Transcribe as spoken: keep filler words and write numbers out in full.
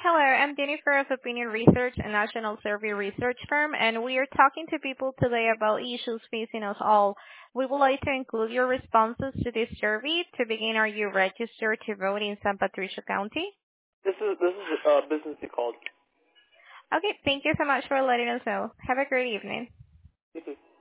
Hello, I'm Jennifer of Opinion Research, a national survey research firm, and we are talking to people today about issues facing us all. We would like to include your responses to this survey. To begin, are you registered to vote in San Patricio County? This is this is a uh, business you called. Okay, thank you so much for letting us know. Have a great evening. You too.